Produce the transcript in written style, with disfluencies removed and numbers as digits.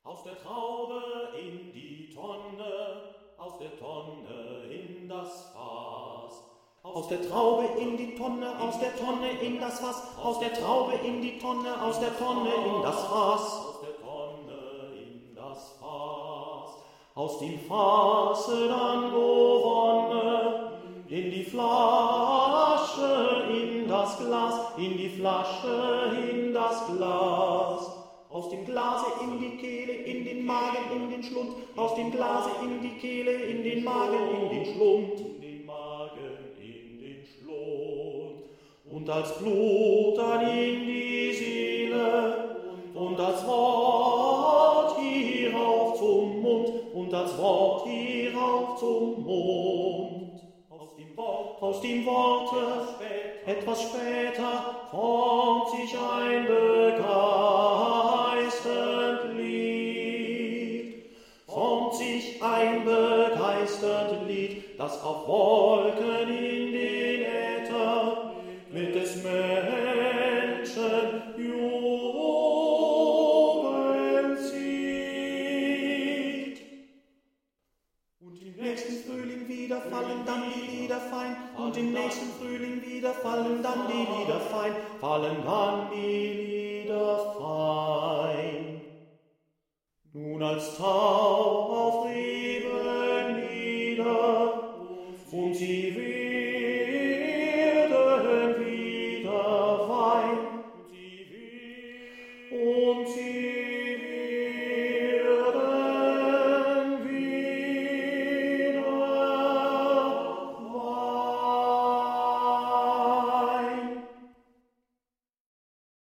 Aus der Traube in die Tonne, aus der Tonne in das Fass. Aus der Traube in die Tonne, aus der Tonne in das Fass. Aus der Traube in die Tonne, aus der Tonne in das Fass. Aus der Tonne in das Fass. Aus dem Fasse dann, o Wonne, in die Flasche, in das Glas, in die Flasche, in das Glas. Aus dem Glase in die Kehle, in den Magen, in den Schlund. Aus dem Glase in die Kehle, in den Magen, in den Schlund. In den Magen, in den Schlund. Und als Blut dann in die Seele. Und als Wort hierauf zum Mund. Und als Wort hierauf zum Mund. Aus dem Worte, etwas später, formt sich ein begeisternd Lied. Formt sich ein begeisternd Lied, das auf Wolken in den Äther mit des Menschen Jubel zieht. Und im nächsten Frühling wieder fallen dann die Lieder fein, und im nächsten Frühling wieder fallen dann die Lieder fein, fallen dann die Lieder fein. Nun als Tau auf Reben nieder, und sie werden wieder Wein, und sie